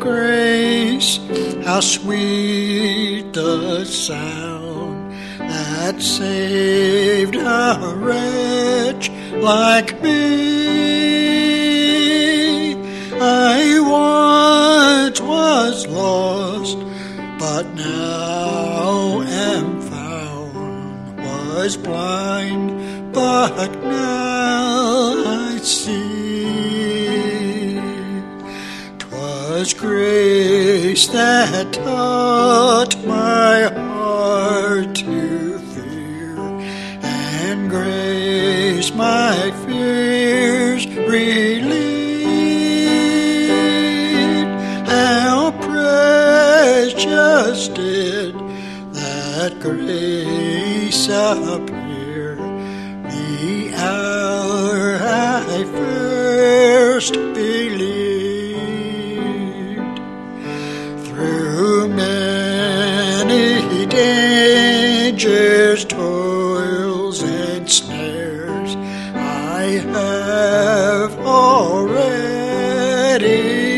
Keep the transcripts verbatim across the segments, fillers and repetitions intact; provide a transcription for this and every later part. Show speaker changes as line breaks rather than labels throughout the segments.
grace, how sweet the sound that saved a wretch like me. I once was lost, but now am found, was blind, but now I see. 'Twas grace that taught my heart to fear, and grace my fears relieved. How precious did that grace appear the hour I first believed. Through many dangers, toils, and snares, I have already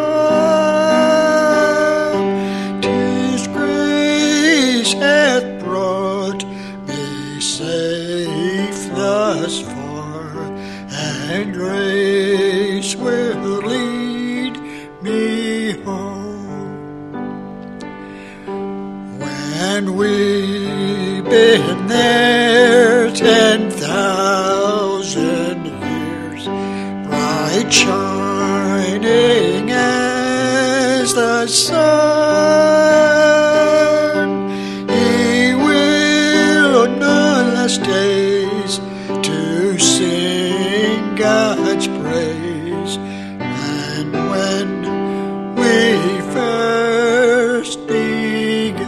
come. 'Tis grace hath brought me safe thus far, and grace will lead me home. When we've been there ten thousand years, bright shining as the sun, He will none less days to sing God's praise, and when we first begun.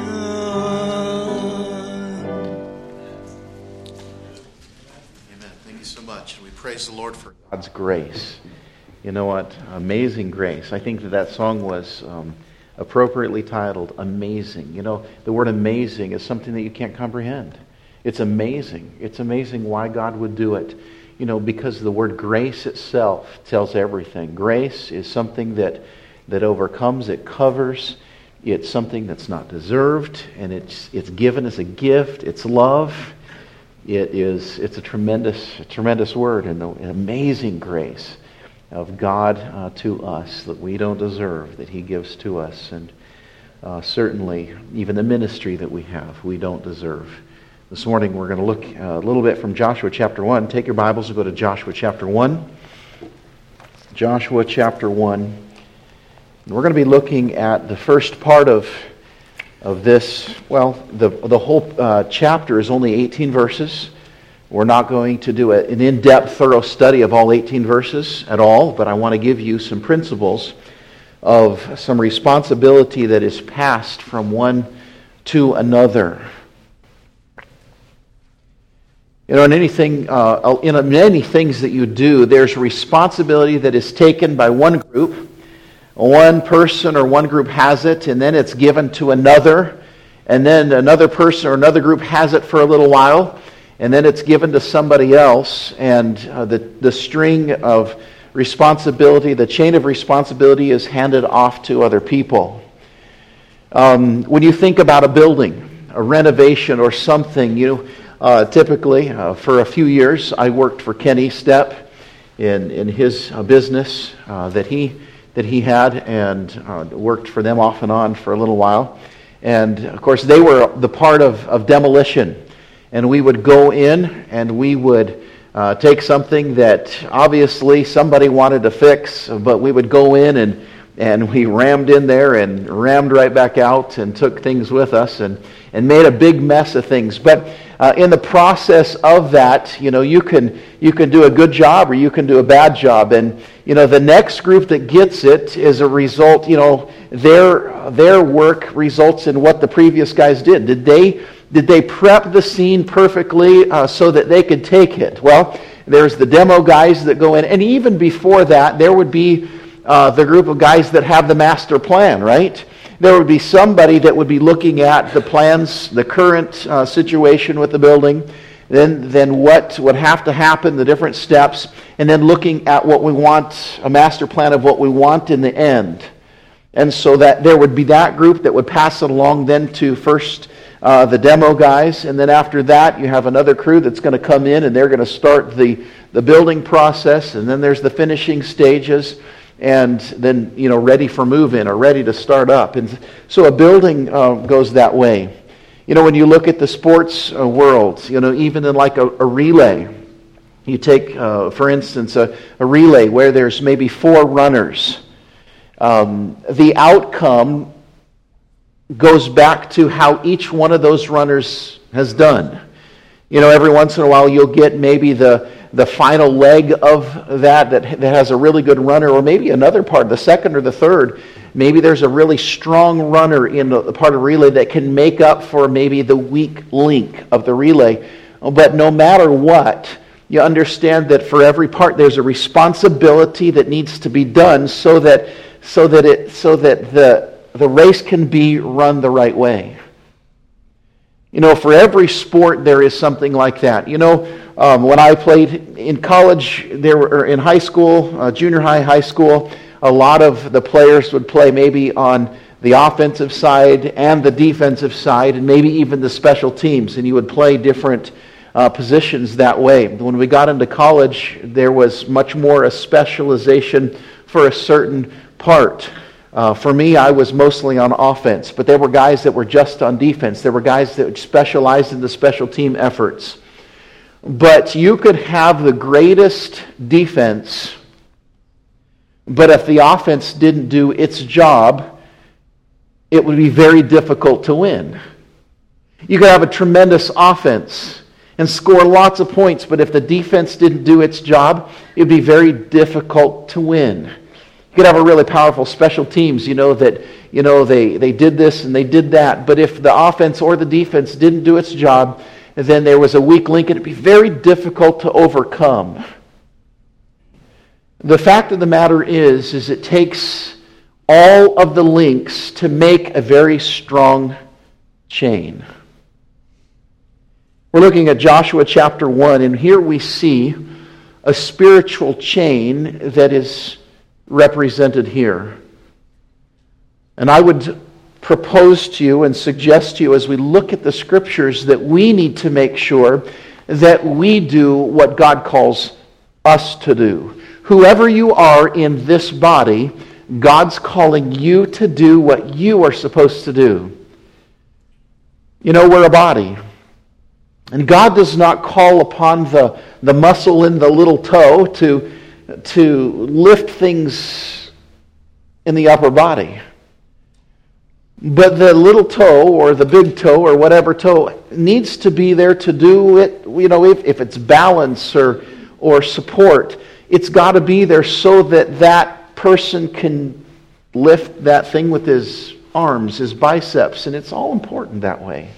Amen. Thank you so much. We praise the Lord for God's grace. You know what? Amazing grace. I think that that song was um, appropriately titled Amazing. You know, the word amazing is something that you can't comprehend. It's amazing. It's amazing why God would do it. You know, because the word grace itself tells everything. Grace is something that, that overcomes, it covers. It's something that's not deserved, and it's it's given as a gift. It's love. It is it's a tremendous a tremendous word, and an amazing grace of God uh, to us that we don't deserve, that He gives to us, and uh, certainly even the ministry that we have, we don't deserve. This morning we're going to look a little bit from Joshua chapter one. Take your Bibles and go to Joshua chapter one. Joshua chapter one. And we're going to be looking at the first part of of this. Well, the the whole uh, chapter is only eighteen verses. We're not going to do a, an in-depth, thorough study of all eighteen verses at all, but I want to give you some principles of some responsibility that is passed from one to another. You know, in anything, uh, in many things that you do, there's responsibility that is taken by one group. One person or one group has it, and then it's given to another, and then another person or another group has it for a little while, and then it's given to somebody else, and uh, the, the string of responsibility, the chain of responsibility is handed off to other people. Um, when you think about a building, a renovation or something, you uh, typically, uh, for a few years, I worked for Kenny Stepp in, in his uh, business uh, that he that he had, and uh, worked for them off and on for a little while. And of course, they were the part of, of demolition. And we would go in and we would uh, take something that obviously somebody wanted to fix, but we would go in and, and we rammed in there and rammed right back out and took things with us and, and made a big mess of things. But uh, in the process of that, you know, you can you can do a good job or you can do a bad job. And you know, the next group that gets it is a result, you know, their their work results in what the previous guys did. Did they did they prep the scene perfectly uh, so that they could take it? Well, there's the demo guys that go in, and even before that, there would be uh, the group of guys that have the master plan, right? There would be somebody that would be looking at the plans, the current uh, situation with the building, then then what would have to happen, the different steps, and then looking at what we want, a master plan of what we want in the end. And so that there would be that group that would pass it along then to first uh, the demo guys, and then after that you have another crew that's going to come in and they're going to start the, the building process, and then there's the finishing stages, and then, you know, ready for move-in or ready to start up. And so a building uh, goes that way. You know, when you look at the sports uh, world, you know, even in like a, a relay, you take, uh, for instance, a, a relay where there's maybe four runners. Um, the outcome goes back to how each one of those runners has done. You know, every once in a while you'll get maybe the the final leg of that, that that has a really good runner, or maybe another part, the second or the third. Maybe there's a really strong runner in the part of relay that can make up for maybe the weak link of the relay. But no matter what, you understand that for every part there's a responsibility that needs to be done so that so that it so that the the race can be run the right way. You know, for every sport there is something like that. You know, um, when I played in college, there were or in high school, uh, junior high, high school, a lot of the players would play maybe on the offensive side and the defensive side, and maybe even the special teams, and you would play different uh, positions that way. When we got into college, there was much more a specialization for a certain part. Uh, for me, I was mostly on offense, but there were guys that were just on defense. There were guys that specialized in the special team efforts. But you could have the greatest defense, but if the offense didn't do its job, it would be very difficult to win. You could have a tremendous offense and score lots of points, but if the defense didn't do its job, it would be very difficult to win. You could have a really powerful special teams, you know, that, you know, they, they did this and they did that. But if the offense or the defense didn't do its job, then there was a weak link, and it'd be very difficult to overcome. The fact of the matter is, is it takes all of the links to make a very strong chain. We're looking at Joshua chapter one, and here we see a spiritual chain that is represented here. And I would propose to you and suggest to you as we look at the scriptures that we need to make sure that we do what God calls us to do. Whoever you are in this body, God's calling you to do what you are supposed to do. You know, we're a body. And God does not call upon the, the muscle in the little toe to to lift things in the upper body. But the little toe or the big toe or whatever toe needs to be there to do it, you know, if, if it's balance or, or support, it's got to be there so that that person can lift that thing with his arms, his biceps, and it's all important that way.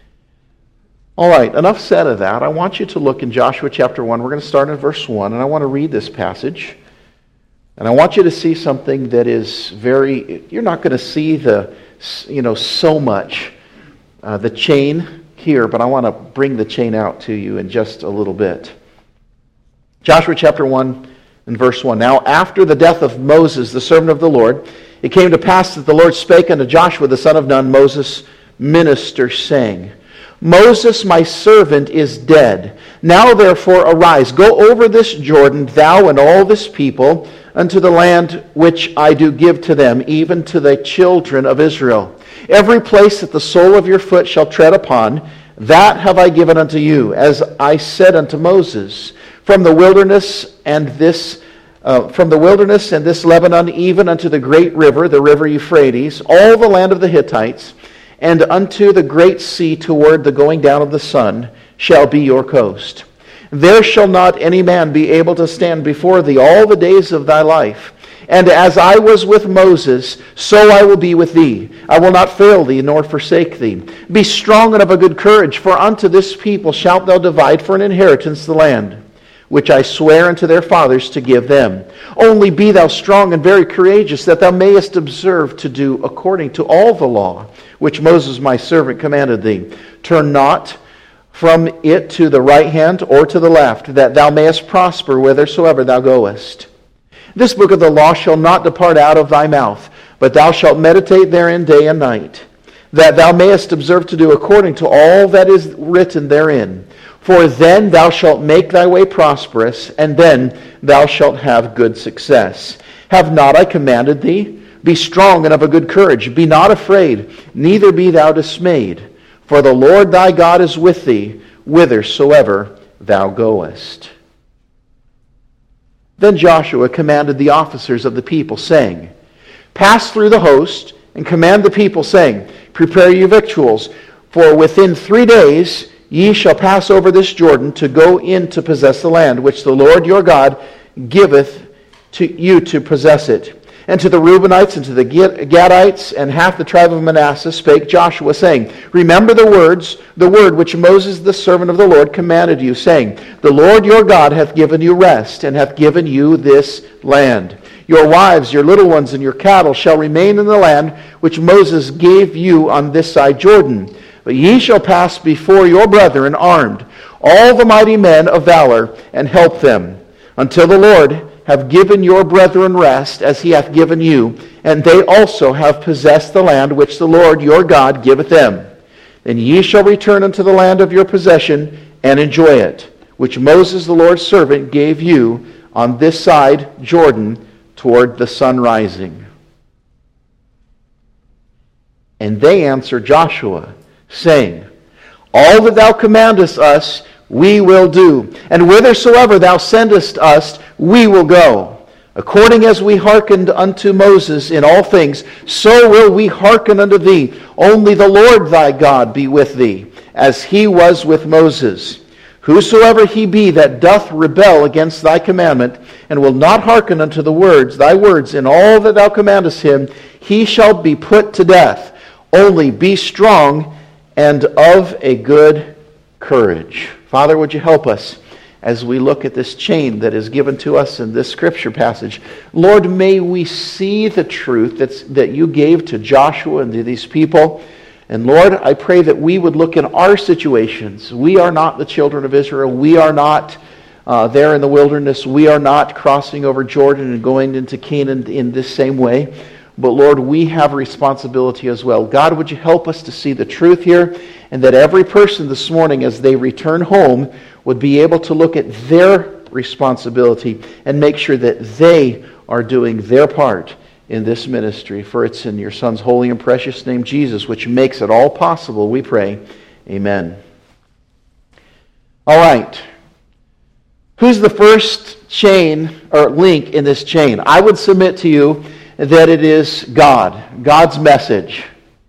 All right, enough said of that. I want you to look in Joshua chapter one. We're going to start in verse one, and I want to read this passage. And I want you to see something that is very, you're not going to see the, you know, so much, uh, the chain here, but I want to bring the chain out to you in just a little bit. Joshua chapter one and verse one. Now after the death of Moses, the servant of the Lord, it came to pass that the Lord spake unto Joshua, the son of Nun, Moses' minister, saying, Moses, my servant, is dead. Now therefore arise, go over this Jordan, thou and all this people, unto the land which I do give to them, even to the children of Israel. Every place that the sole of your foot shall tread upon, that have I given unto you, as I said unto Moses. From the wilderness and this uh, from the wilderness and this Lebanon, even unto the great river, the river Euphrates, all the land of the Hittites, and unto the great sea toward the going down of the sun, shall be your coast. There shall not any man be able to stand before thee all the days of thy life. And as I was with Moses, so I will be with thee. I will not fail thee, nor forsake thee. Be strong and of a good courage, for unto this people shalt thou divide for an inheritance the land, which I swear unto their fathers to give them. Only be thou strong and very courageous, that thou mayest observe to do according to all the law which Moses my servant commanded thee. Turn not from it to the right hand or to the left, that thou mayest prosper whithersoever thou goest. This book of the law shall not depart out of thy mouth, but thou shalt meditate therein day and night, that thou mayest observe to do according to all that is written therein. For then thou shalt make thy way prosperous, and then thou shalt have good success. Have not I commanded thee? Be strong and of a good courage. Be not afraid, neither be thou dismayed. For the Lord thy God is with thee, whithersoever thou goest. Then Joshua commanded the officers of the people, saying, Pass through the host, and command the people, saying, Prepare you victuals, for within three days ye shall pass over this Jordan to go in to possess the land, which the Lord your God giveth to you to possess it. And to the Reubenites and to the Gadites and half the tribe of Manasseh spake Joshua, saying, Remember the words, the word which Moses the servant of the Lord commanded you, saying, The Lord your God hath given you rest, and hath given you this land. Your wives, your little ones, and your cattle shall remain in the land which Moses gave you on this side Jordan. But ye shall pass before your brethren armed, all the mighty men of valor, and help them, until the Lord have given your brethren rest, as he hath given you, and they also have possessed the land which the Lord your God giveth them. Then ye shall return unto the land of your possession, and enjoy it, which Moses the Lord's servant gave you on this side Jordan toward the sun rising. And they answered Joshua, saying, All that thou commandest us, we will do, and whithersoever thou sendest us, we will go. According as we hearkened unto Moses in all things, so will we hearken unto thee. Only the Lord thy God be with thee, as he was with Moses. Whosoever he be that doth rebel against thy commandment, and will not hearken unto the words, thy words, in all that thou commandest him, he shall be put to death. Only be strong and of a good courage. Father, would you help us as we look at this chain that is given to us in this scripture passage? Lord, may we see the truth that's, that you gave to Joshua and to these people. And Lord, I pray that we would look in our situations. We are not the children of Israel. We are not uh, there in the wilderness. We are not crossing over Jordan and going into Canaan in this same way. But Lord, we have a responsibility as well. God, would you help us to see the truth here, and that every person this morning as they return home would be able to look at their responsibility and make sure that they are doing their part in this ministry. For it's in your Son's holy and precious name, Jesus, which makes it all possible, we pray. Amen. All right. Who's the first chain or link in this chain? I would submit to you that it is God, God's message.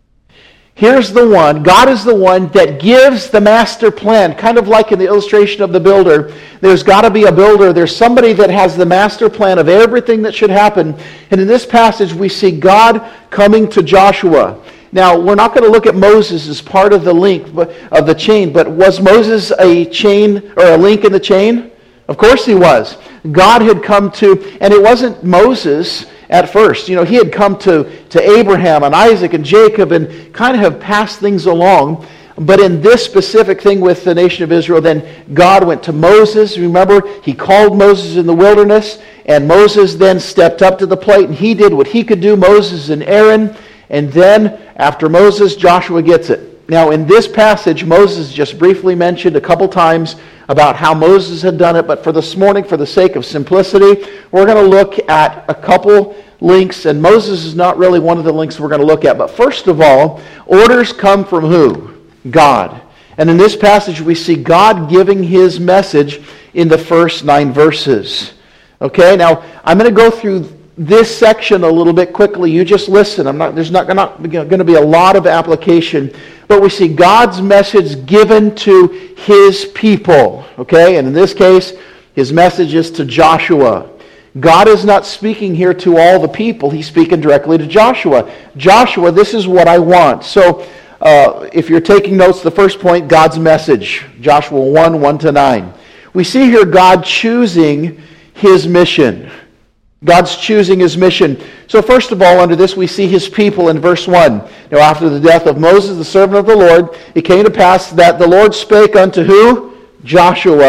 Here's the one. God is the one that gives the master plan. Kind of like in the illustration of the builder. There's got to be a builder. There's somebody that has the master plan of everything that should happen. And in this passage, we see God coming to Joshua. Now, we're not going to look at Moses as part of the link of the chain, but was Moses a chain or a link in the chain? Of course he was. God had come to, and it wasn't Moses at first. You know, he had come to, to Abraham and Isaac and Jacob and kind of have passed things along. But in this specific thing with the nation of Israel, then God went to Moses. Remember, he called Moses in the wilderness, and Moses then stepped up to the plate, and he did what he could do, Moses and Aaron. And then, after Moses, Joshua gets it. Now, in this passage, Moses just briefly mentioned a couple times about how Moses had done it, but for this morning, for the sake of simplicity, we're going to look at a couple links, and Moses is not really one of the links we're going to look at. But first of all, orders come from who? God. And in this passage, we see God giving his message in the first nine verses. Okay, now I'm going to go through this section a little bit quickly. You just listen. I'm not. There's not, not going to be a lot of application, but we see God's message given to his people. Okay, and in this case, his message is to Joshua. God is not speaking here to all the people. He's speaking directly to Joshua. Joshua, this is what I want. So, uh, if you're taking notes, the first point, God's message. Joshua one, one to nine. We see here God choosing his mission. God's choosing his mission. So first of all, under this we see his people in verse one. Now after the death of Moses, the servant of the Lord, it came to pass that the Lord spake unto who? Joshua,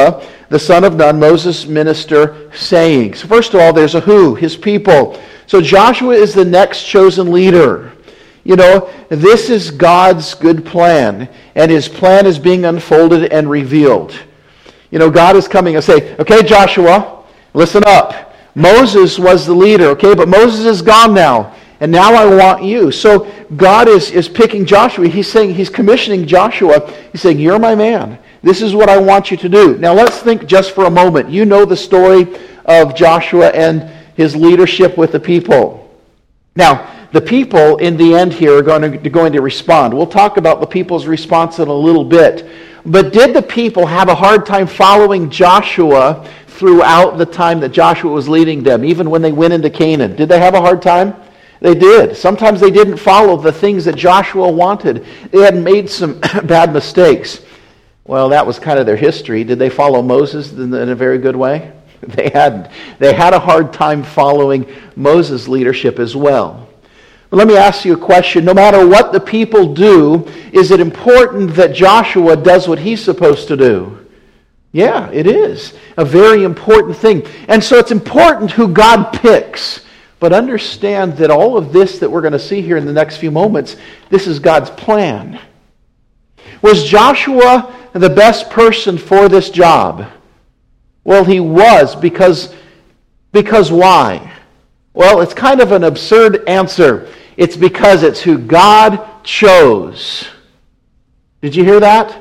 the son of Nun, Moses' minister, saying. So first of all, there's a who, his people. So Joshua is the next chosen leader. You know, this is God's good plan, and his plan is being unfolded and revealed. You know, God is coming and say, okay, Joshua, listen up. Moses was the leader, okay, but Moses is gone now, and now I want you. So God is, is picking Joshua. He's saying, he's commissioning Joshua. He's saying, you're my man. This is what I want you to do. Now let's think just for a moment. You know the story of Joshua and his leadership with the people. Now, the people in the end here are going to, going to respond. We'll talk about the people's response in a little bit. But did the people have a hard time following Joshua throughout the time that Joshua was leading them, even when they went into Canaan? Did they have a hard time? They did. Sometimes they didn't follow the things that Joshua wanted. They had made some bad mistakes. Well, that was kind of their history. Did they follow Moses in a very good way? They hadn't. They had a hard time following Moses' leadership as well. But let me ask you a question. No matter what the people do, is it important that Joshua does what he's supposed to do? Yeah, it is. A very important thing. And so it's important who God picks. But understand that all of this that we're going to see here in the next few moments, this is God's plan. Was Joshua the best person for this job? Well, he was, because, because why? Well, it's kind of an absurd answer. It's because it's who God chose. Did you hear that?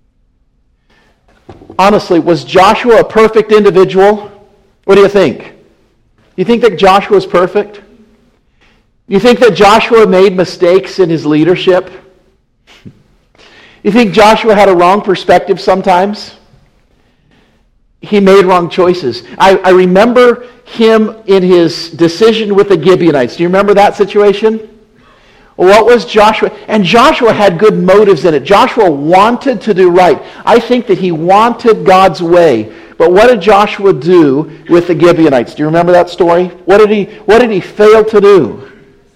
Honestly, was Joshua a perfect individual? What do you think? You think that Joshua was perfect? You think that Joshua made mistakes in his leadership? You think Joshua had a wrong perspective sometimes? He made wrong choices. I, I remember him in his decision with the Gibeonites. Do you remember that situation? What was Joshua? And Joshua had good motives in it. Joshua wanted to do right. I think that he wanted God's way. But what did Joshua do with the Gibeonites? Do you remember that story? What did he, what did he fail to do?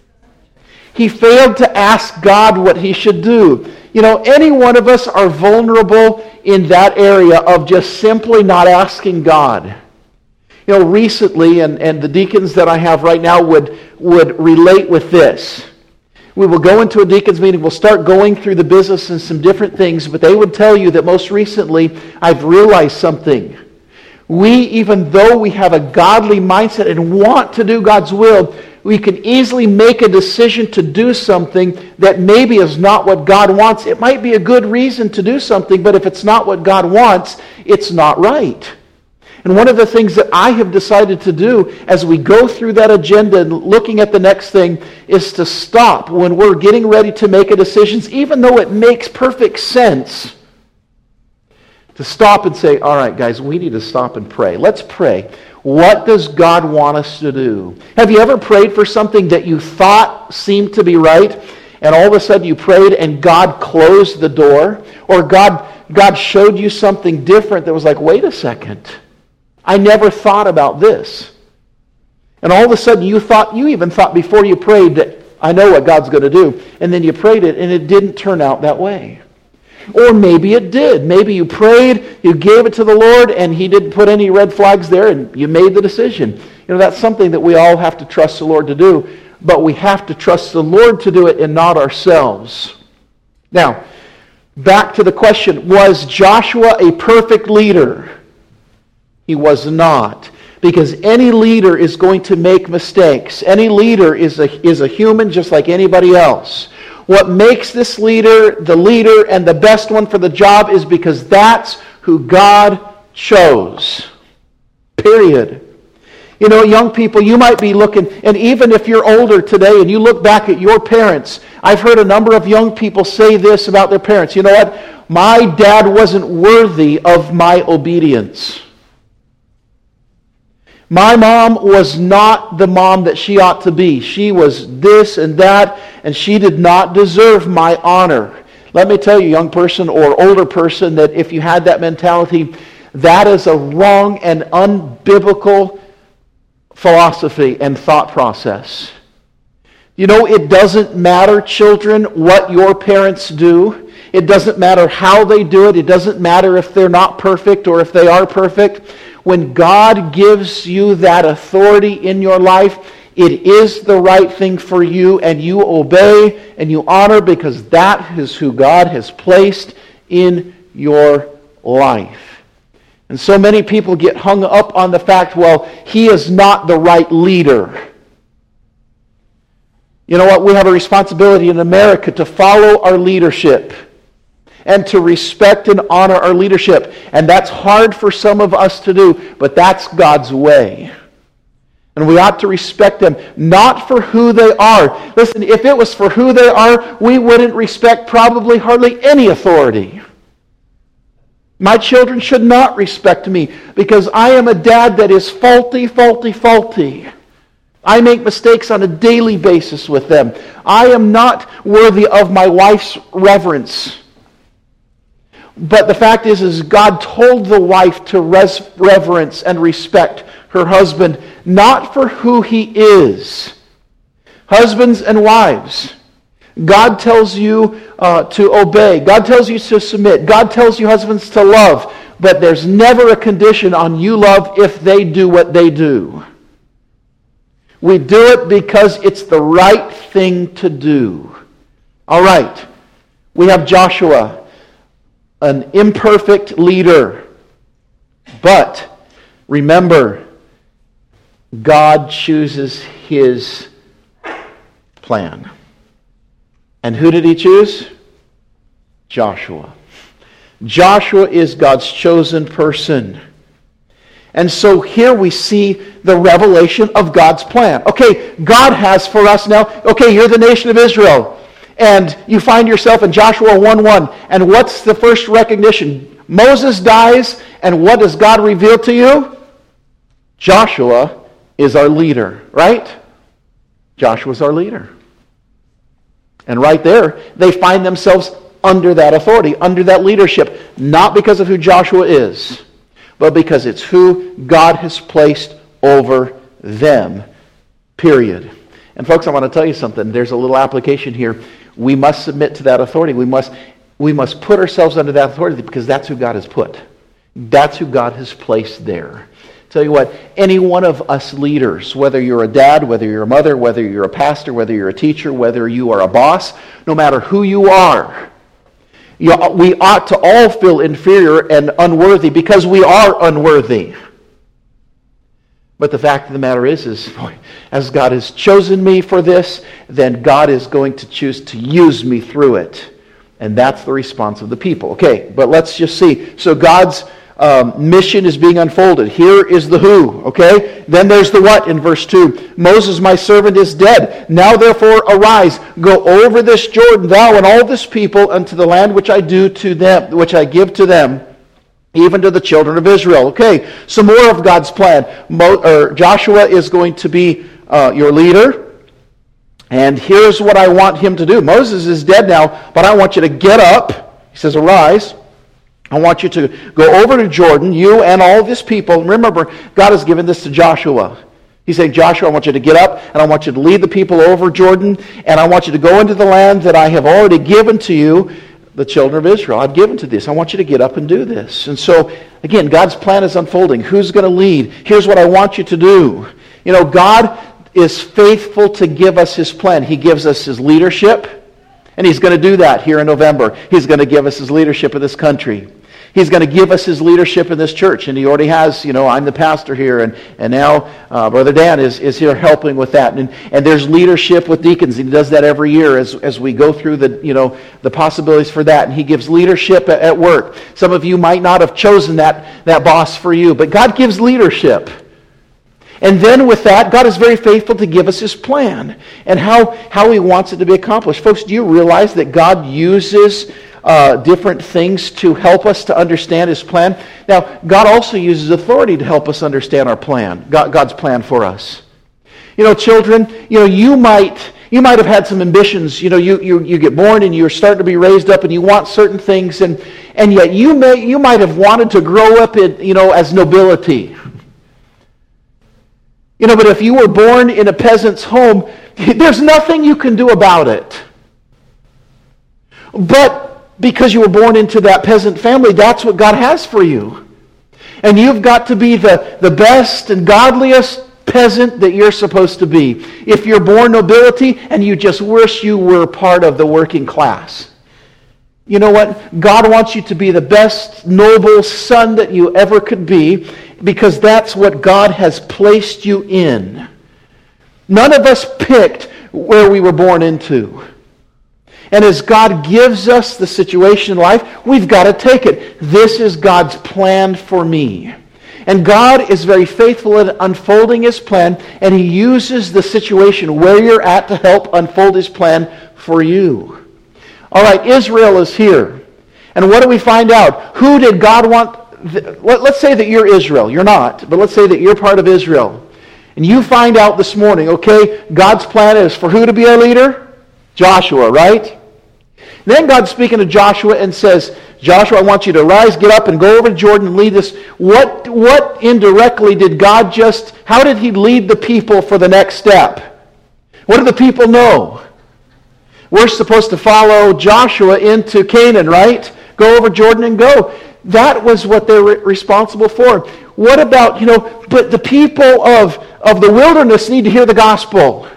He failed to ask God what he should do. You know, any one of us are vulnerable in that area of just simply not asking God. You know, recently, and, and the deacons that I have right now would, would relate with this. We will go into a deacon's meeting, we'll start going through the business and some different things, but they would tell you that most recently, I've realized something. We, even though we have a godly mindset and want to do God's will, we can easily make a decision to do something that maybe is not what God wants. It might be a good reason to do something, but if it's not what God wants, it's not right. And one of the things that I have decided to do as we go through that agenda and looking at the next thing is to stop when we're getting ready to make a decision, even though it makes perfect sense, to stop and say, all right, guys, we need to stop and pray. Let's pray. What does God want us to do? Have you ever prayed for something that you thought seemed to be right, and all of a sudden you prayed and God closed the door? Or God, God showed you something different that was like, wait a second. I never thought about this. And all of a sudden you thought, you even thought before you prayed that I know what God's going to do. And then you prayed it and it didn't turn out that way. Or maybe it did. Maybe you prayed, you gave it to the Lord, and He didn't put any red flags there, and you made the decision. You know, that's something that we all have to trust the Lord to do, but we have to trust the Lord to do it and not ourselves. Now, back to the question, was Joshua a perfect leader? He was not. Because any leader is going to make mistakes. Any leader is a, is a human just like anybody else. What makes this leader the leader and the best one for the job is because that's who God chose. Period. You know, young people, you might be looking, and even if you're older today and you look back at your parents, I've heard a number of young people say this about their parents. You know what? My dad wasn't worthy of my obedience. My mom was not the mom that she ought to be. She was this and that, and she did not deserve my honor. Let me tell you, young person or older person, that if you had that mentality, that is a wrong and unbiblical philosophy and thought process. You know, it doesn't matter, children, what your parents do. It doesn't matter how they do it. It doesn't matter if they're not perfect or if they are perfect. When God gives you that authority in your life, it is the right thing for you, and you obey and you honor because that is who God has placed in your life. And so many people get hung up on the fact, well, he is not the right leader. You know what? We have a responsibility in America to follow our leadership and to respect and honor our leadership. And that's hard for some of us to do, but that's God's way. And we ought to respect them, not for who they are. Listen, if it was for who they are, we wouldn't respect probably hardly any authority. My children should not respect me because I am a dad that is faulty, faulty, faulty. I make mistakes on a daily basis with them. I am not worthy of my wife's reverence. But the fact is, is God told the wife to res- reverence and respect her husband, not for who he is. Husbands and wives, God tells you uh, to obey. God tells you to submit. God tells you, husbands, to love. But there's never a condition on you love if they do what they do. We do it because it's the right thing to do. All right. We have Joshua, an imperfect leader. But remember, God chooses his plan. And who did he choose? Joshua. Joshua is God's chosen person. And so here we see the revelation of God's plan. Okay, God has for us now, okay, you're the nation of Israel. And you find yourself in Joshua one one. And what's the first recognition? Moses dies, and what does God reveal to you? Joshua is our leader, right? Joshua's our leader. And right there, they find themselves under that authority, under that leadership, not because of who Joshua is, but because it's who God has placed over them, period. And folks, I want to tell you something. There's a little application here. We must submit to that authority. We must, we must put ourselves under that authority because that's who God has put. That's who God has placed there. Tell you what, any one of us leaders, whether you're a dad, whether you're a mother, whether you're a pastor, whether you're a teacher, whether you are a boss, no matter who you are, you, we ought to all feel inferior and unworthy because we are unworthy. But the fact of the matter is, is boy, as God has chosen me for this, then God is going to choose to use me through it. And that's the response of the people. Okay, but let's just see. So God's Um, mission is being unfolded. Here is the who, okay? Then there's the what in verse two. Moses, my servant, is dead. Now therefore arise, go over this Jordan, thou and all this people, unto the land which I do to them, which I give to them, even to the children of Israel. Okay, some more of God's plan. Mo, or Joshua is going to be uh, your leader. And here's what I want him to do. Moses is dead now, but I want you to get up. He says, arise. I want you to go over to Jordan, you and all this people. Remember, God has given this to Joshua. He's saying, Joshua, I want you to get up, and I want you to lead the people over Jordan, and I want you to go into the land that I have already given to you, the children of Israel. I've given to this. I want you to get up and do this. And so, again, God's plan is unfolding. Who's going to lead? Here's what I want you to do. You know, God is faithful to give us his plan. He gives us his leadership. And he's going to do that here in November. He's going to give us his leadership in this country. He's going to give us his leadership in this church. And he already has, you know, I'm the pastor here. And, and now uh, Brother Dan is, is here helping with that. And, and there's leadership with deacons. He does that every year as, as we go through the, you know, the possibilities for that. And he gives leadership at, at work. Some of you might not have chosen that, that boss for you. But God gives leadership. And then with that, God is very faithful to give us his plan and how, how he wants it to be accomplished. Folks, do you realize that God uses uh, different things to help us to understand his plan? Now, God also uses authority to help us understand our plan, God, God's plan for us. You know, children, you know, you might you might have had some ambitions. You know, you, you, you get born and you're starting to be raised up and you want certain things, and, and yet you may you might have wanted to grow up in, you know, as nobility. You know, but if you were born in a peasant's home, there's nothing you can do about it. But because you were born into that peasant family, that's what God has for you. And you've got to be the, the best and godliest peasant that you're supposed to be. If you're born nobility and you just wish you were part of the working class. You know what? God wants you to be the best noble son that you ever could be, because that's what God has placed you in. None of us picked where we were born into. And as God gives us the situation in life, we've got to take it. This is God's plan for me. And God is very faithful at unfolding His plan, and He uses the situation where you're at to help unfold His plan for you. All right, Israel is here. And what do we find out? Who did God want? Let's say that you're Israel. You're not, but let's say that you're part of Israel. And you find out this morning, okay, God's plan is for who to be our leader? Joshua, right? Then God's speaking to Joshua and says, Joshua, I want you to rise, get up, and go over to Jordan and lead this. What, what indirectly did God just, how did He lead the people for the next step? What do the people know? We're supposed to follow Joshua into Canaan, right? Go over Jordan and go. That was what they were responsible for. What about, you know, but the people of, of the wilderness need to hear the gospel.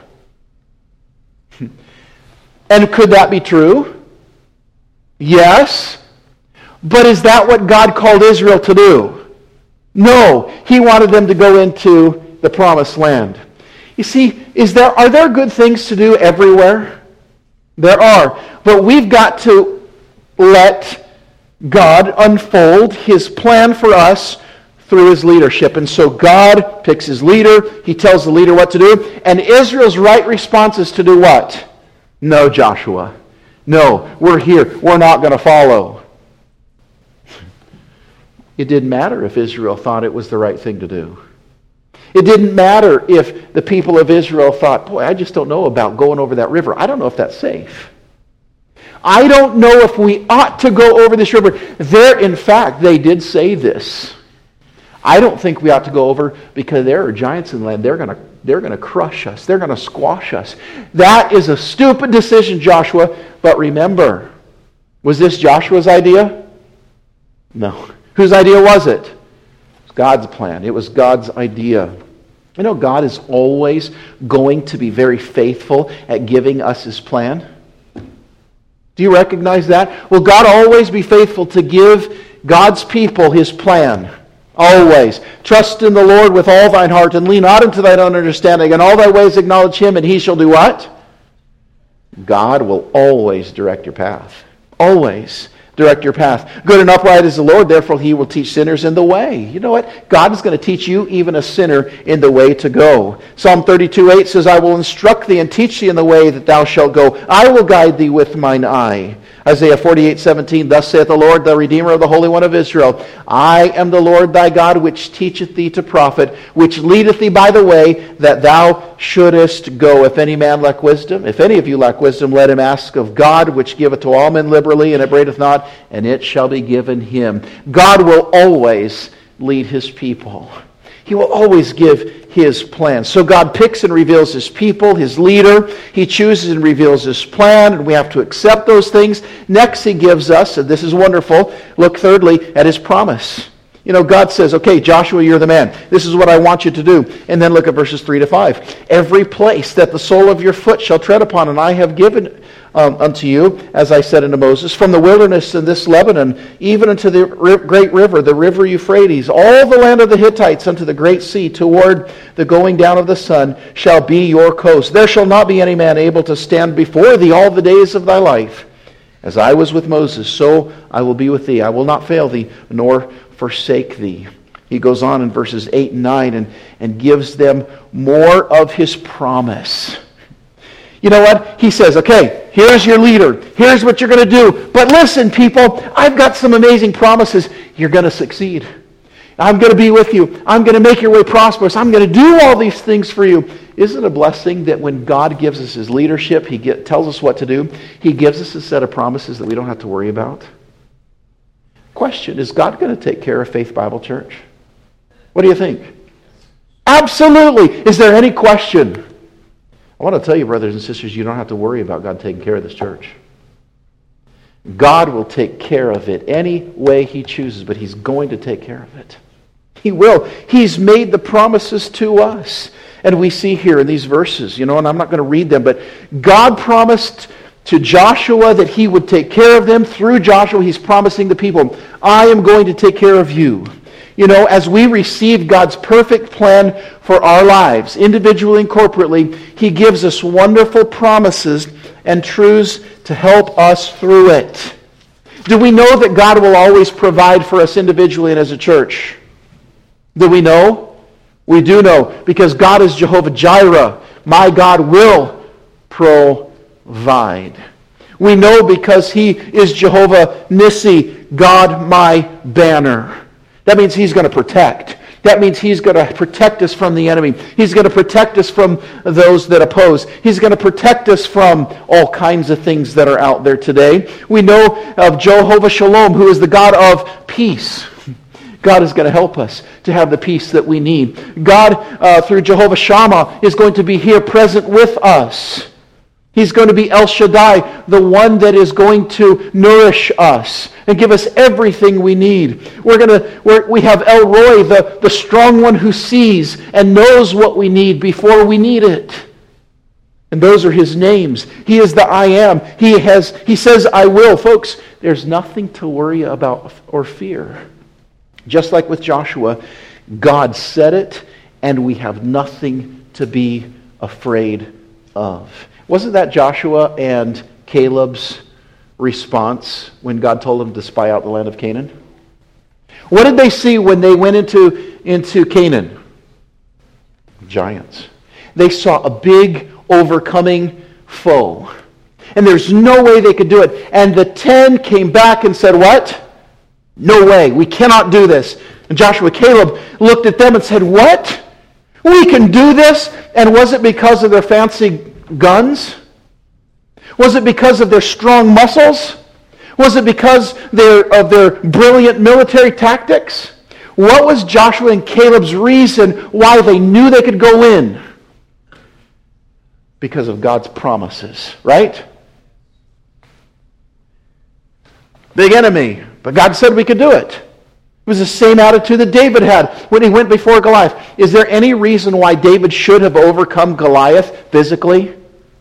And could that be true? Yes. But is that what God called Israel to do? No. He wanted them to go into the promised land. You see, is there are there good things to do everywhere? There are. But we've got to let God unfold His plan for us through His leadership. And so God picks His leader. He tells the leader what to do. And Israel's right response is to do what? No, Joshua. No, we're here. We're not going to follow. It didn't matter if Israel thought it was the right thing to do. It didn't matter if the people of Israel thought, boy, I just don't know about going over that river. I don't know if that's safe. I don't know if we ought to go over this river. There, in fact, they did say this. I don't think we ought to go over because there are giants in the land. They're going to they're going to crush us. They're going to squash us. That is a stupid decision, Joshua. But remember, was this Joshua's idea? No. Whose idea was it? It was God's plan. It was God's idea. You know, God is always going to be very faithful at giving us His plan. Do you recognize that? Will God always be faithful to give God's people His plan? Always. Trust in the Lord with all thine heart, and lean not into thine own understanding. In all thy ways acknowledge Him, and He shall do what? God will always direct your path. Always direct your path. Good and upright is the Lord, therefore He will teach sinners in the way. You know what? God is going to teach you, even a sinner, in the way to go. Psalm thirty-two eight says, I will instruct thee and teach thee in the way that thou shalt go. I will guide thee with mine eye. Isaiah forty-eight seventeen, thus saith the Lord, the Redeemer of the Holy One of Israel, I am the Lord thy God, which teacheth thee to profit, which leadeth thee by the way that thou shouldest go. If any man lack wisdom, if any of you lack wisdom, let him ask of God, which giveth to all men liberally, and upbraideth not, and it shall be given him. God will always lead His people. He will always give His plan. So God picks and reveals His people, His leader. He chooses and reveals His plan, and we have to accept those things. Next, He gives us, and this is wonderful, look thirdly at His promise. You know, God says, okay, Joshua, you're the man. This is what I want you to do. And then look at verses three to five. Every place that the sole of your foot shall tread upon, and I have given um, unto you, as I said unto Moses, from the wilderness in this Lebanon, even unto the great river, the river Euphrates, all the land of the Hittites unto the great sea, toward the going down of the sun, shall be your coast. There shall not be any man able to stand before thee all the days of thy life. As I was with Moses, so I will be with thee. I will not fail thee, nor forsake thee. He goes on in verses eight and nine and, and gives them more of His promise. You know what? He says, okay, here's your leader. Here's what you're going to do. But listen, people, I've got some amazing promises. You're going to succeed. I'm going to be with you. I'm going to make your way prosperous. I'm going to do all these things for you. Isn't it a blessing that when God gives us His leadership, He get, tells us what to do, He gives us a set of promises that we don't have to worry about? Question, is God going to take care of Faith Bible Church? What do you think? Absolutely. Is there any question? I want to tell you, brothers and sisters, you don't have to worry about God taking care of this church. God will take care of it any way He chooses, but He's going to take care of it. He will. He's made the promises to us. And we see here in these verses, you know, and I'm not going to read them, but God promised to Joshua that He would take care of them. Through Joshua, He's promising the people, I am going to take care of you. You know, as we receive God's perfect plan for our lives, individually and corporately, He gives us wonderful promises and truths to help us through it. Do we know that God will always provide for us individually and as a church? Do we know? We do know, because God is Jehovah Jireh. My God will provide. We know because He is Jehovah Nissi, God my banner. That means He's going to protect. That means He's going to protect us from the enemy. He's going to protect us from those that oppose. He's going to protect us from all kinds of things that are out there today. We know of Jehovah Shalom, who is the God of peace. God is going to help us to have the peace that we need. God, uh, through Jehovah Shammah, is going to be here present with us. He's going to be El Shaddai, the one that is going to nourish us and give us everything we need. We're going to, we're, we have El Roi, the, the strong one who sees and knows what we need before we need it. And those are His names. He is the I Am. He has. He says, I will. Folks, there's nothing to worry about or fear. Just like with Joshua, God said it, and we have nothing to be afraid of. Wasn't that Joshua and Caleb's response when God told them to spy out the land of Canaan? What did they see when they went into, into Canaan? Giants. They saw a big, overcoming foe. And there's no way they could do it. And the ten came back and said, what? No way. We cannot do this. And Joshua and Caleb looked at them and said, what? We can do this? And was it because of their fancy guns? Was it because of their strong muscles? Was it because their, of their brilliant military tactics? What was Joshua and Caleb's reason why they knew they could go in? Because of God's promises, right? Big enemy, but God said we could do it. It was the same attitude that David had when he went before Goliath. Is there any reason why David should have overcome Goliath physically?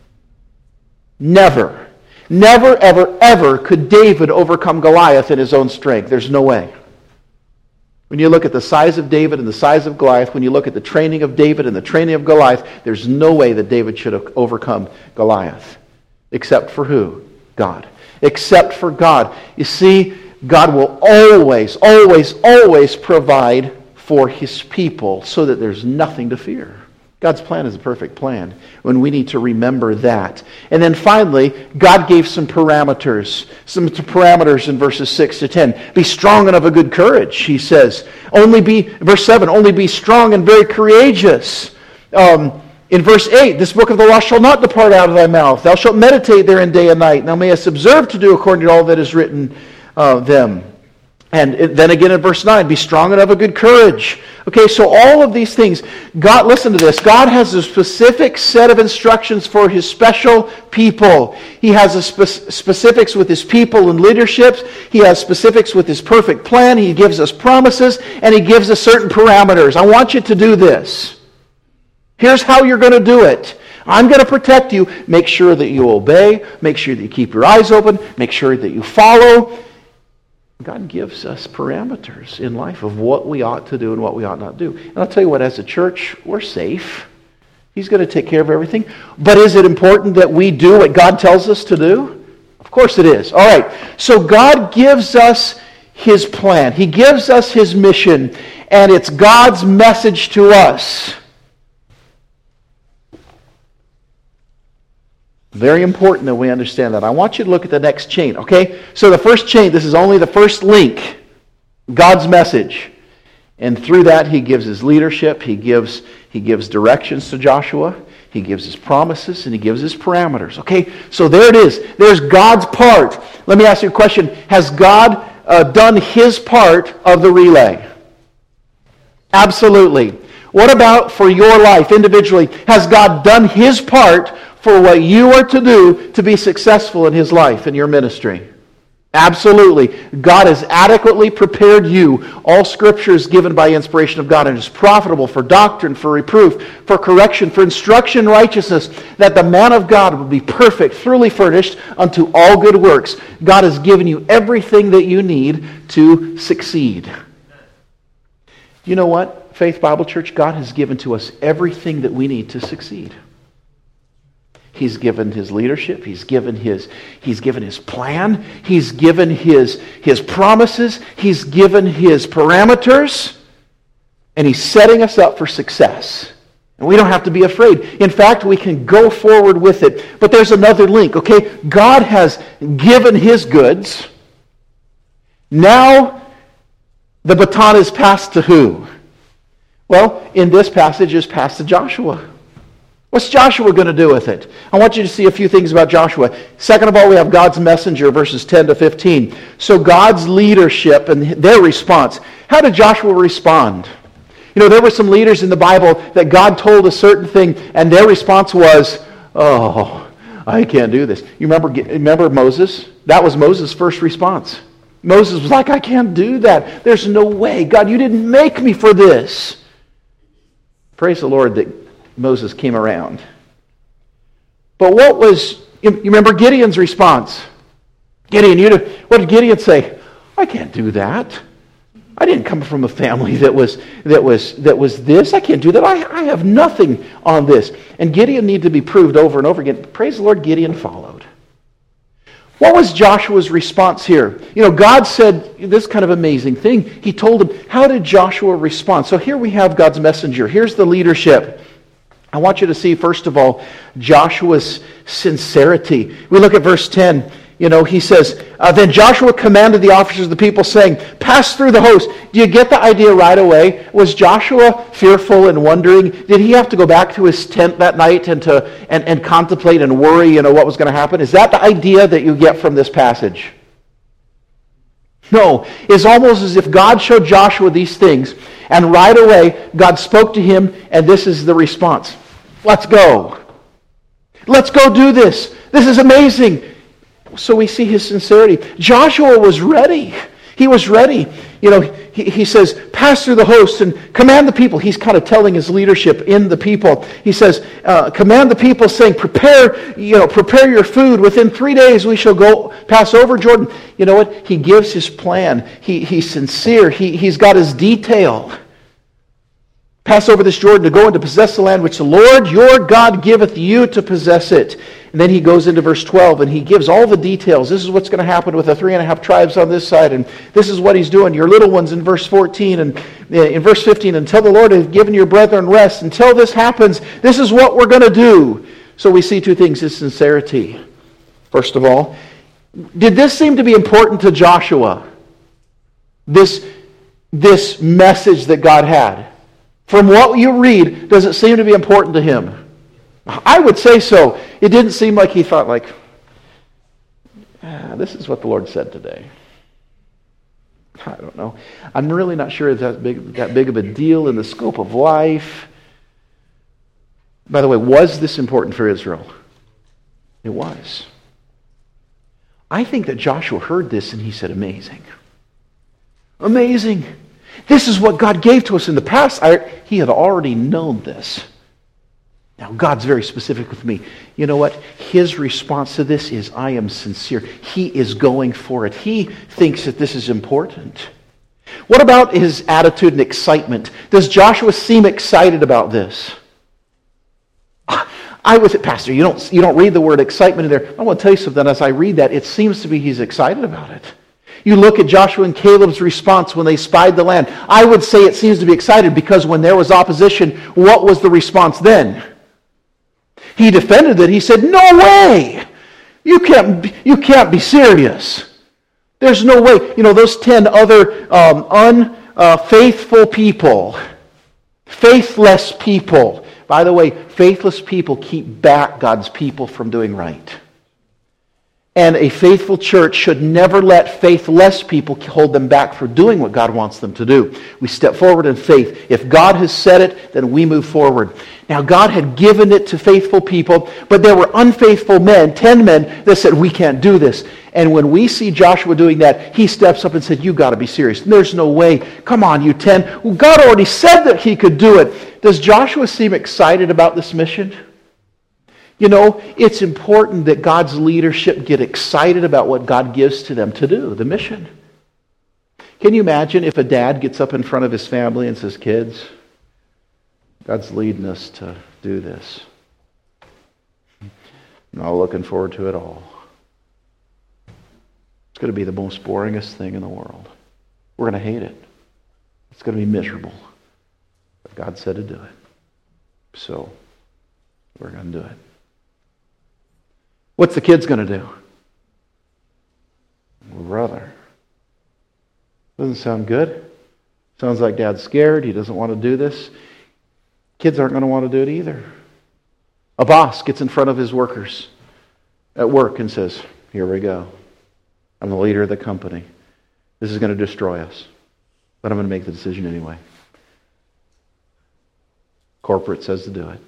Never. Never, ever, ever could David overcome Goliath in his own strength. There's no way. When you look at the size of David and the size of Goliath, when you look at the training of David and the training of Goliath, there's no way that David should have overcome Goliath. Except for who? God. Except for God. You see, God will always, always, always provide for His people so that there's nothing to fear. God's plan is a perfect plan, when we need to remember that. And then finally, God gave some parameters. Some parameters in verses six to ten. Be strong and of a good courage, He says. Only be, verse seven, only be strong and very courageous. Um, in verse eight, this book of the law shall not depart out of thy mouth. Thou shalt meditate therein day and night. Thou mayest observe to do according to all that is written uh, them. And then again in verse nine, be strong and of a good courage. Okay, so all of these things, God, listen to this. God has a specific set of instructions for His special people. He has a spe- specifics with His people and leaderships. He has specifics with His perfect plan. He gives us promises, and He gives us certain parameters. I want you to do this. Here's how you're going to do it. I'm going to protect you. Make sure that you obey. Make sure that you keep your eyes open. Make sure that you follow. God gives us parameters in life of what we ought to do and what we ought not do. And I'll tell you what, as a church, we're safe. He's going to take care of everything. But is it important that we do what God tells us to do? Of course it is. All right. So God gives us His plan. He gives us His mission. And it's God's message to us. Very important that we understand that. I want you to look at the next chain, okay? So the first chain, this is only the first link, God's message. And through that, He gives His leadership, He gives, he gives directions to Joshua, He gives His promises, and He gives His parameters, okay? So there it is. There's God's part. Let me ask you a question. Has God uh, done His part of the relay? Absolutely. What about for your life individually? Has God done His part for what you are to do to be successful in His life and your ministry? Absolutely. God has adequately prepared you. All Scripture is given by inspiration of God and is profitable for doctrine, for reproof, for correction, for instruction in righteousness, that the man of God will be perfect, thoroughly furnished unto all good works. God has given you everything that you need to succeed. You know what, Faith Bible Church? God has given to us everything that we need to succeed. He's given His leadership. He's given His, he's given His plan. He's given His, His promises. He's given His parameters. And He's setting us up for success. And we don't have to be afraid. In fact, we can go forward with it. But there's another link, okay? God has given His goods. Now, the baton is passed to who? Well, in this passage, it's passed to Joshua. What's Joshua going to do with it? I want you to see a few things about Joshua. Second of all, we have God's messenger, verses ten to fifteen. So God's leadership and their response. How did Joshua respond? You know, there were some leaders in the Bible that God told a certain thing, and their response was, oh, I can't do this. You remember, remember Moses? That was Moses' first response. Moses was like, I can't do that. There's no way. God, you didn't make me for this. Praise the Lord that Moses came around. But what was, you remember Gideon's response? Gideon, you what did Gideon say? I can't do that. I didn't come from a family that was that was that was this. I can't do that. I, I have nothing on this. And Gideon needed to be proved over and over again. Praise the Lord, Gideon followed. What was Joshua's response here? You know, God said this kind of amazing thing. He told him, how did Joshua respond? So here we have God's messenger. Here's the leadership. I want you to see, first of all, Joshua's sincerity. We look at verse ten. You know, he says, uh, then Joshua commanded the officers of the people, saying, pass through the host. Do you get the idea right away? Was Joshua fearful and wondering? Did he have to go back to his tent that night and to and, and contemplate and worry, you know, what was going to happen? Is that the idea that you get from this passage? No. It's almost as if God showed Joshua these things, and right away, God spoke to him, and this is the response. Let's go. Let's go do this. This is amazing. So we see his sincerity. Joshua was ready. He was ready. You know, he, he says, pass through the host and command the people. He's kind of telling his leadership in the people. He says, uh, command the people, saying, prepare, you know, prepare your food. Within three days we shall go pass over Jordan. You know what? He gives his plan. He, he's sincere. He, he's got his detail. Pass over this Jordan to go and to possess the land which the Lord your God giveth you to possess it. And then he goes into verse twelve and he gives all the details. This is what's going to happen with the three and a half tribes on this side, and this is what he's doing. Your little ones in verse fourteen and in verse fifteen, until the Lord has given your brethren rest, until this happens, this is what we're going to do. So we see two things: his sincerity. First of all, did this seem to be important to Joshua? This, this message that God had. From what you read, does it seem to be important to him? I would say so. It didn't seem like he thought like, ah, this is what the Lord said today. I don't know. I'm really not sure it's that big, that big of a deal in the scope of life. By the way, was this important for Israel? It was. I think that Joshua heard this and he said, amazing. Amazing. This is what God gave to us in the past. I, he had already known this. Now, God's very specific with me. You know what? His response to this is, I am sincere. He is going for it. He thinks that this is important. What about his attitude and excitement? Does Joshua seem excited about this? I was, Pastor, you don't, you don't read the word excitement in there. I want to tell you something. As I read that, it seems to be he's excited about it. You look at Joshua and Caleb's response when they spied the land. I would say it seems to be excited because when there was opposition, what was the response then? He defended it. He said, no way! You can't, you can't be serious. There's no way. You know, those ten other um, unfaithful uh, people, faithless people. By the way, faithless people keep back God's people from doing right. And a faithful church should never let faithless people hold them back for doing what God wants them to do. We step forward in faith. If God has said it, then we move forward. Now, God had given it to faithful people, but there were unfaithful men, ten men, that said, we can't do this. And when we see Joshua doing that, he steps up and said, you got to be serious. There's no way. Come on, you ten. Well, God already said that he could do it. Does Joshua seem excited about this mission? You know, it's important that God's leadership get excited about what God gives to them to do, the mission. Can you imagine if a dad gets up in front of his family and says, kids, God's leading us to do this. I'm not looking forward to it all. It's going to be the most boringest thing in the world. We're going to hate it. It's going to be miserable. But God said to do it. So, we're going to do it. What's the kids going to do? Well, brother. Doesn't sound good. Sounds like Dad's scared. He doesn't want to do this. Kids aren't going to want to do it either. A boss gets in front of his workers at work and says, here we go. I'm the leader of the company. This is going to destroy us. But I'm going to make the decision anyway. Corporate says to do it.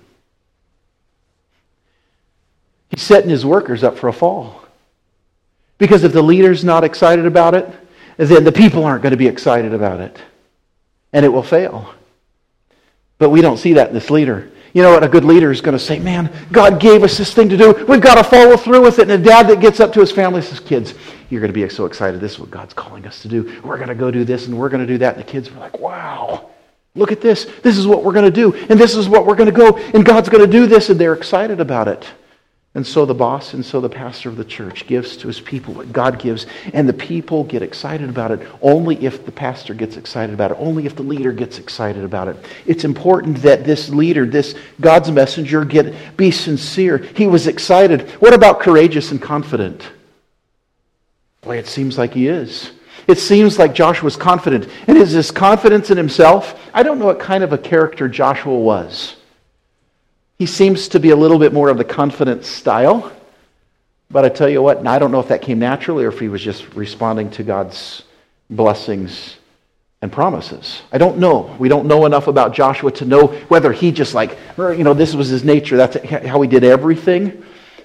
He's setting his workers up for a fall. Because if the leader's not excited about it, then the people aren't going to be excited about it. And it will fail. But we don't see that in this leader. You know what? A good leader is going to say, man, God gave us this thing to do. We've got to follow through with it. And a dad that gets up to his family says, kids, you're going to be so excited. This is what God's calling us to do. We're going to go do this and we're going to do that. And the kids are like, wow, look at this. This is what we're going to do. And this is what we're going to go. And God's going to do this. And they're excited about it. And so the boss and so the pastor of the church gives to his people what God gives. And the people get excited about it only if the pastor gets excited about it. Only if the leader gets excited about it. It's important that this leader, this God's messenger, get be sincere. He was excited. What about courageous and confident? Boy, it seems like he is. It seems like Joshua's confident. And is his confidence in himself? I don't know what kind of a character Joshua was. He seems to be a little bit more of the confident style. But I tell you what, and I don't know if that came naturally or if he was just responding to God's blessings and promises. I don't know. We don't know enough about Joshua to know whether he just like, you know, this was his nature. That's how he did everything.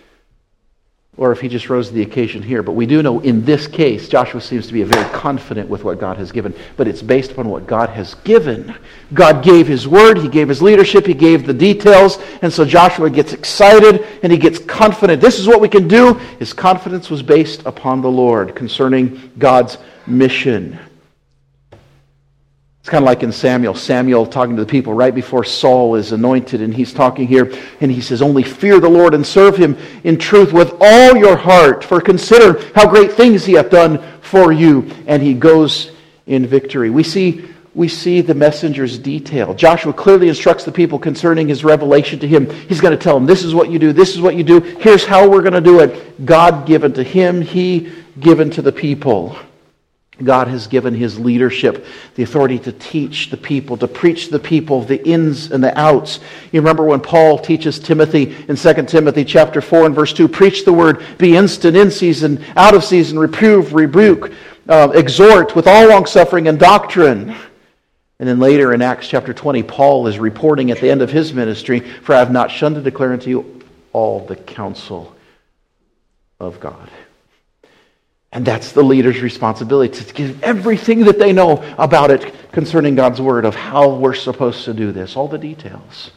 Or if he just rose to the occasion here. But we do know in this case, Joshua seems to be very confident with what God has given. But it's based upon what God has given. God gave his word. He gave his leadership. He gave the details. And so Joshua gets excited and he gets confident. This is what we can do. His confidence was based upon the Lord concerning God's mission. It's kind of like in Samuel. Samuel talking to the people right before Saul is anointed, and he's talking here, and he says, only fear the Lord and serve him in truth with all your heart, for consider how great things he hath done for you. And he goes in victory. We see, we see the messenger's detail. Joshua clearly instructs the people concerning his revelation to him. He's going to tell them, this is what you do, this is what you do, here's how we're going to do it. God given to him, he given to the people. God has given his leadership the authority to teach the people, to preach to the people, the ins and the outs. You remember when Paul teaches Timothy in Second Timothy chapter four and verse two, preach the word, be instant in season, out of season, reprove, rebuke, uh, exhort with all longsuffering and doctrine. And then later in Acts chapter twenty, Paul is reporting at the end of his ministry, for I have not shunned to declare unto you all the counsel of God. And that's the leader's responsibility, to give everything that they know about it concerning God's word, of how we're supposed to do this, all the details.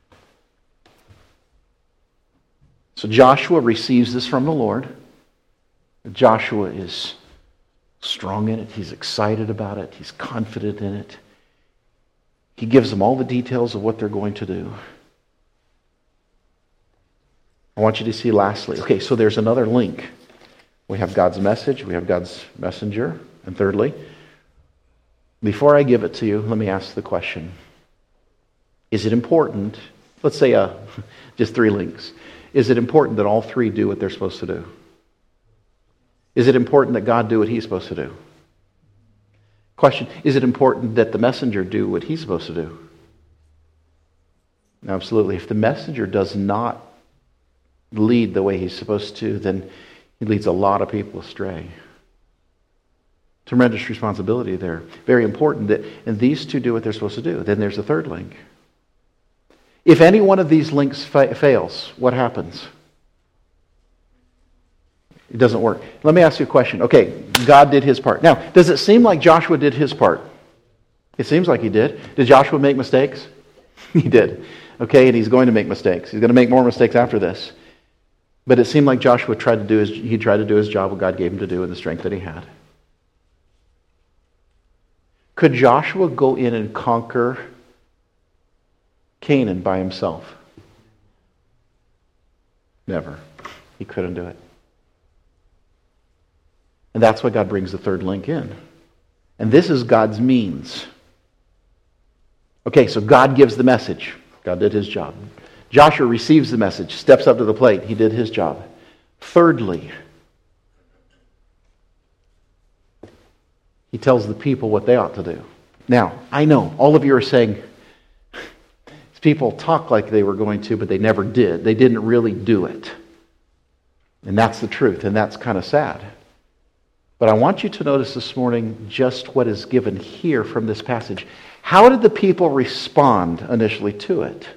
So Joshua receives this from the Lord. Joshua is strong in it. He's excited about it. He's confident in it. He gives them all the details of what they're going to do. I want you to see lastly, okay, so there's another link. We have God's message, we have God's messenger, and thirdly, before I give it to you, let me ask the question. Is it important, let's say uh, just three links, is it important that all three do what they're supposed to do? Is it important that God do what he's supposed to do? Question, is it important that the messenger do what he's supposed to do? Absolutely. If the messenger does not lead the way he's supposed to, then He leads a lot of people astray. Tremendous responsibility there. Very important that and these two do what they're supposed to do. Then there's the third link. If any one of these links fa- fails, what happens? It doesn't work. Let me ask you a question. Okay, God did his part. Now, does it seem like Joshua did his part? It seems like he did. Did Joshua make mistakes? He did. Okay, and he's going to make mistakes. He's going to make more mistakes after this. But it seemed like Joshua tried to do his he tried to do his job what God gave him to do in the strength that he had. Could Joshua go in and conquer Canaan by himself? Never. He couldn't do it. And that's why God brings the third link in. And this is God's means. Okay, so God gives the message. God did his job. Joshua receives the message, steps up to the plate. He did his job. Thirdly, he tells the people what they ought to do. Now, I know all of you are saying, people talk like they were going to, but they never did. They didn't really do it. And that's the truth, and that's kind of sad. But I want you to notice this morning just what is given here from this passage. How did the people respond initially to it?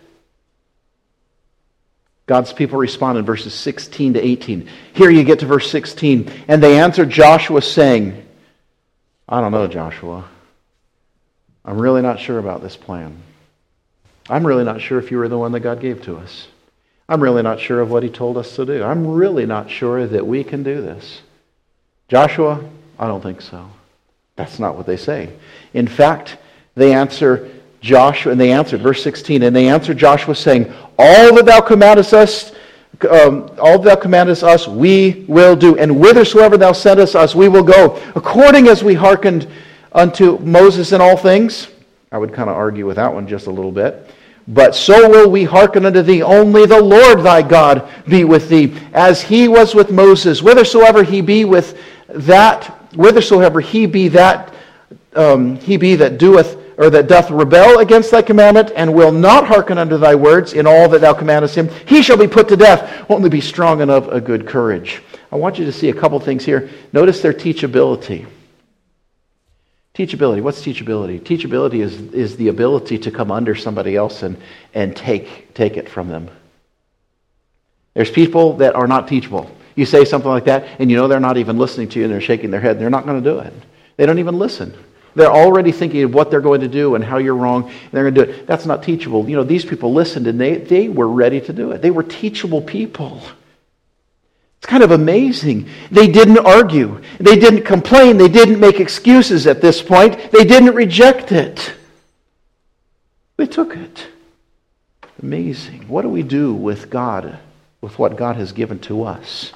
God's people respond in verses sixteen to eighteen. Here you get to verse sixteen. And they answered Joshua saying, I don't know, Joshua. I'm really not sure about this plan. I'm really not sure if you were the one that God gave to us. I'm really not sure of what he told us to do. I'm really not sure that we can do this. Joshua, I don't think so. That's not what they say. In fact, they answer Joshua, and they answered, verse sixteen, and they answered Joshua saying, all that thou commandest us, um, all that thou commandest us, we will do. And whithersoever thou sendest us, we will go. According as we hearkened unto Moses in all things. I would kind of argue with that one just a little bit. But so will we hearken unto thee. Only the Lord thy God be with thee, as he was with Moses. Whithersoever he be with that, whithersoever he be that, um, he be that doeth or that doth rebel against thy commandment, and will not hearken unto thy words in all that thou commandest him, he shall be put to death. Only be strong and of a good courage. I want you to see a couple things here. Notice their teachability. Teachability. What's teachability? Teachability is, is the ability to come under somebody else and, and take, take it from them. There's people that are not teachable. You say something like that, and you know they're not even listening to you, and they're shaking their head. They're not going to do it. They don't even listen. They're already thinking of what they're going to do and how you're wrong, and they're going to do it. That's not teachable. You know, these people listened, and they, they were ready to do it. They were teachable people. It's kind of amazing. They didn't argue. They didn't complain. They didn't make excuses at this point. They didn't reject it. They took it. Amazing. What do we do with God, with what God has given to us?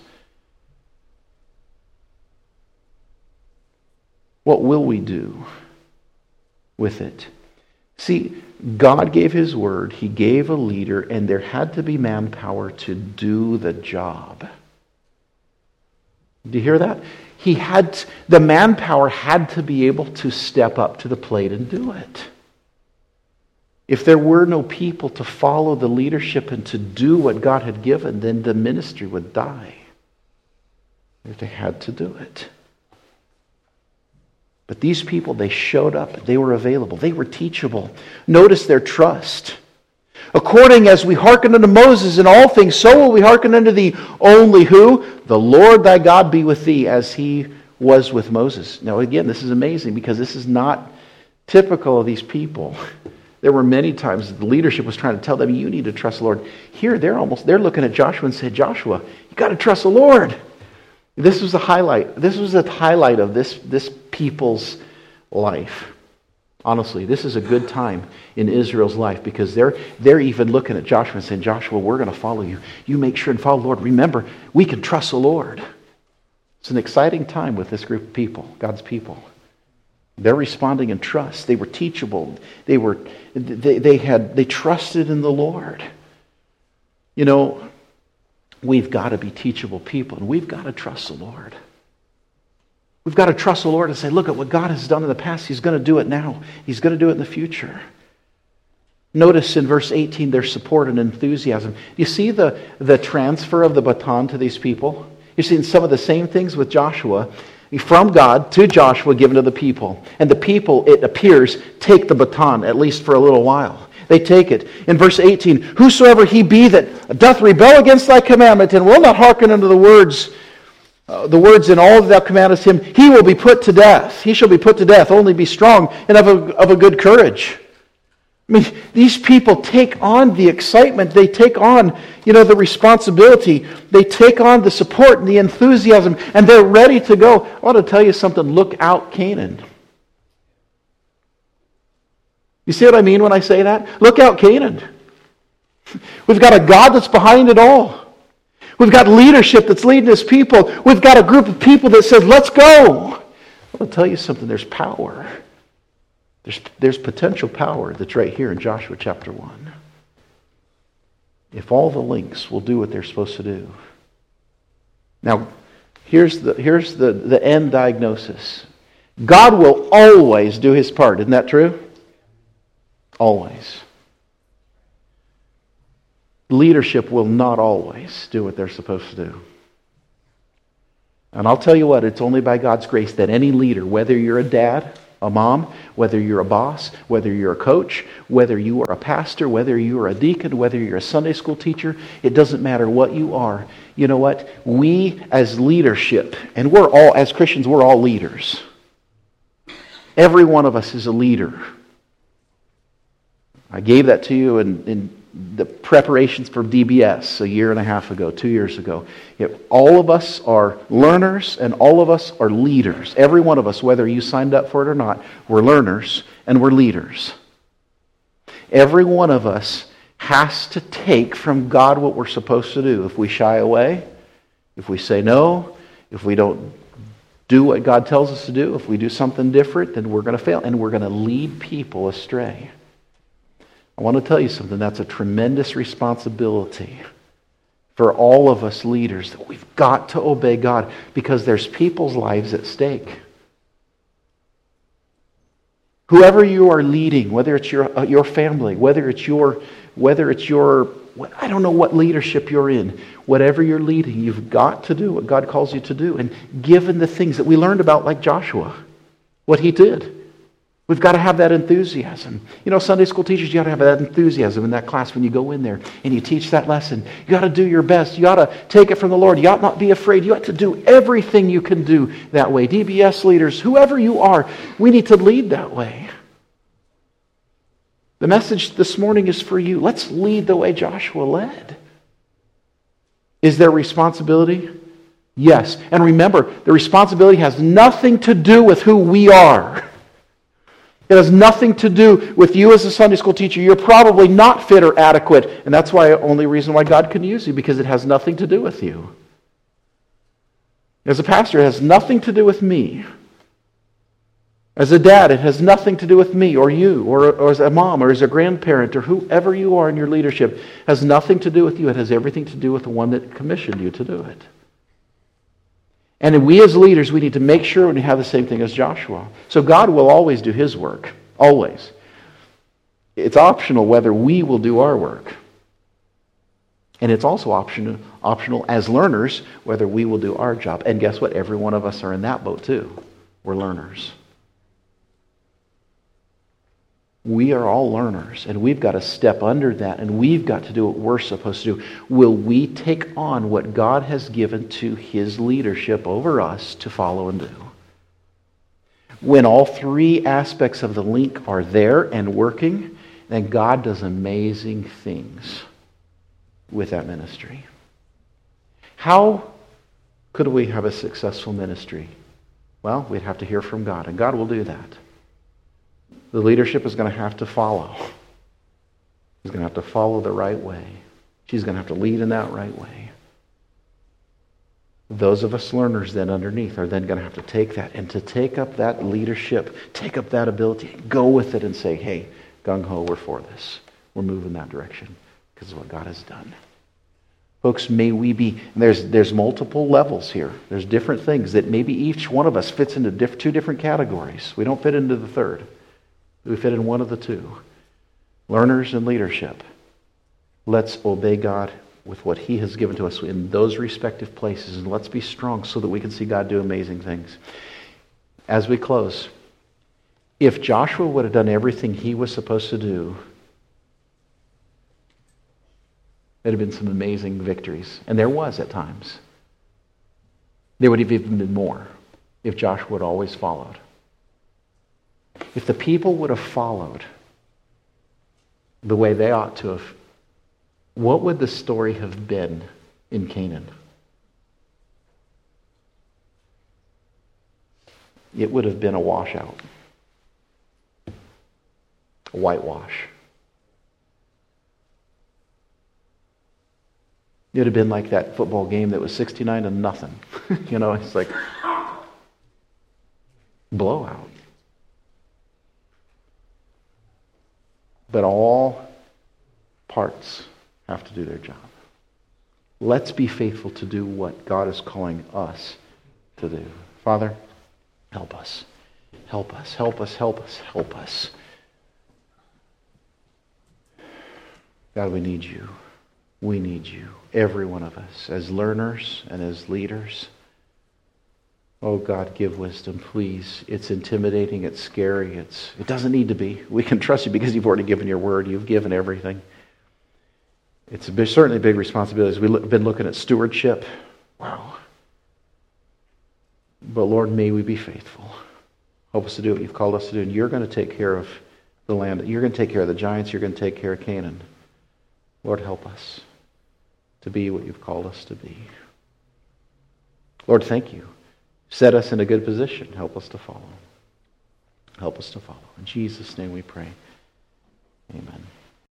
What will we do with it? See, God gave his word. He gave a leader, and there had to be manpower to do the job. Do you hear that? He had to, the manpower had to be able to step up to the plate and do it. If there were no people to follow the leadership and to do what God had given, then the ministry would die. They had to do it. But these people, they showed up. They were available. They were teachable. Notice their trust. According as we hearken unto Moses in all things, so will we hearken unto thee. Only who? The Lord thy God be with thee, as he was with Moses. Now again, this is amazing because this is not typical of these people. There were many times the leadership was trying to tell them, you need to trust the Lord. Here, they're almost, they're looking at Joshua and said, Joshua, you got to trust the Lord. This was the highlight. This was the highlight of this, this people's life. Honestly, this is a good time in Israel's life because they're they're even looking at Joshua and saying, Joshua, we're going to follow you. You make sure and follow the Lord. Remember, we can trust the Lord. It's an exciting time with this group of people, God's people. They're responding in trust. They were teachable. They were they, they had they trusted in the Lord. You know, we've got to be teachable people, and we've got to trust the Lord. We've got to trust the Lord and say, look at what God has done in the past. He's going to do it now. He's going to do it in the future. Notice in verse eighteen their support and enthusiasm. You see the, the transfer of the baton to these people? You're seeing some of the same things with Joshua, from God to Joshua given to the people. And the people, it appears, take the baton, at least for a little while. They take it. In verse eighteen, whosoever he be that doth rebel against thy commandment, and will not hearken unto the words, uh, the words in all that thou commandest him, he will be put to death. He shall be put to death. Only be strong and of a, of a good courage. I mean, these people take on the excitement. They take on, you know, the responsibility. They take on the support and the enthusiasm, and they're ready to go. I want to tell you something. Look out, Canaan. You see what I mean when I say that? Look out, Canaan. We've got a God that's behind it all. We've got leadership that's leading his people. We've got a group of people that says, let's go. I want to tell you something. There's power. There's, there's potential power that's right here in Joshua chapter one. If all the links will do what they're supposed to do. Now, here's the, here's the, the end diagnosis. God will always do his part. Isn't that true? Always. Leadership will not always do what they're supposed to do. And I'll tell you what, it's only by God's grace that any leader, whether you're a dad, a mom, whether you're a boss, whether you're a coach, whether you are a pastor, whether you are a deacon, whether you're a Sunday school teacher, it doesn't matter what you are. You know what? We as leadership, and we're all, as Christians, we're all leaders. Every one of us is a leader. I gave that to you in, in the preparations for D B S a year and a half ago, two years ago. It, all of us are learners and all of us are leaders. Every one of us, whether you signed up for it or not, we're learners and we're leaders. Every one of us has to take from God what we're supposed to do. If we shy away, if we say no, if we don't do what God tells us to do, if we do something different, then we're going to fail and we're going to lead people astray. I want to tell you something. That's a tremendous responsibility for all of us leaders. That we've got to obey God because there's people's lives at stake. Whoever you are leading, whether it's your uh, your family, whether it's your whether it's your I don't know what leadership you're in, whatever you're leading, you've got to do what God calls you to do. And given the things that we learned about, like Joshua, what he did. We've got to have that enthusiasm. You know, Sunday school teachers, you got to have that enthusiasm in that class when you go in there and you teach that lesson. You got to do your best. You got to take it from the Lord. You ought not be afraid. You ought to do everything you can do that way. D B S leaders, whoever you are, we need to lead that way. The message this morning is for you. Let's lead the way Joshua led. Is there responsibility? Yes. And remember, the responsibility has nothing to do with who we are. It has nothing to do with you as a Sunday school teacher. You're probably not fit or adequate. And that's why the only reason why God can use you, because it has nothing to do with you. As a pastor, it has nothing to do with me. As a dad, it has nothing to do with me or you, or, or as a mom, or as a grandparent, or whoever you are in your leadership. It has nothing to do with you. It has everything to do with the one that commissioned you to do it. And we as leaders, we need to make sure we have the same thing as Joshua. So God will always do his work. Always. It's optional whether we will do our work. And it's also optional, optional as learners whether we will do our job. And guess what? Every one of us are in that boat too. We're learners. We are all learners, and we've got to step under that, and we've got to do what we're supposed to do. Will we take on what God has given to his leadership over us to follow and do? When all three aspects of the link are there and working, then God does amazing things with that ministry. How could we have a successful ministry? Well, we'd have to hear from God, and God will do that. The leadership is going to have to follow. She's going to have to follow the right way. She's going to have to lead in that right way. Those of us learners then underneath are then going to have to take that and to take up that leadership, take up that ability, go with it and say, hey, gung-ho, we're for this. We're moving that direction because of what God has done. Folks, may we be, there's there's multiple levels here. There's different things that maybe each one of us fits into diff, two different categories. We don't fit into the third. We fit in one of the two. Learners and leadership. Let's obey God with what he has given to us in those respective places. And let's be strong so that we can see God do amazing things. As we close, if Joshua would have done everything he was supposed to do, there'd have been some amazing victories. And there was at times. There would have even been more if Joshua had always followed. If the people would have followed the way they ought to have, what would the story have been in Canaan? It would have been a washout. A whitewash. It would have been like that football game that was sixty-nine to nothing. You know, it's like blowout. But all parts have to do their job. Let's be faithful to do what God is calling us to do. Father, help us. Help us, help us, help us, help us. God, we need you. We need you. Every one of us, as learners and as leaders. Oh God, give wisdom, please. It's intimidating, it's scary, it's it doesn't need to be. We can trust you because you've already given your word, you've given everything. It's a big, certainly a big responsibility. We've been looking at stewardship. Wow. But Lord, may we be faithful. Help us to do what you've called us to do. And you're going to take care of the land. You're going to take care of the giants. You're going to take care of Canaan. Lord, help us to be what you've called us to be. Lord, thank you. Set us in a good position. Help us to follow. Help us to follow. In Jesus' name we pray. Amen.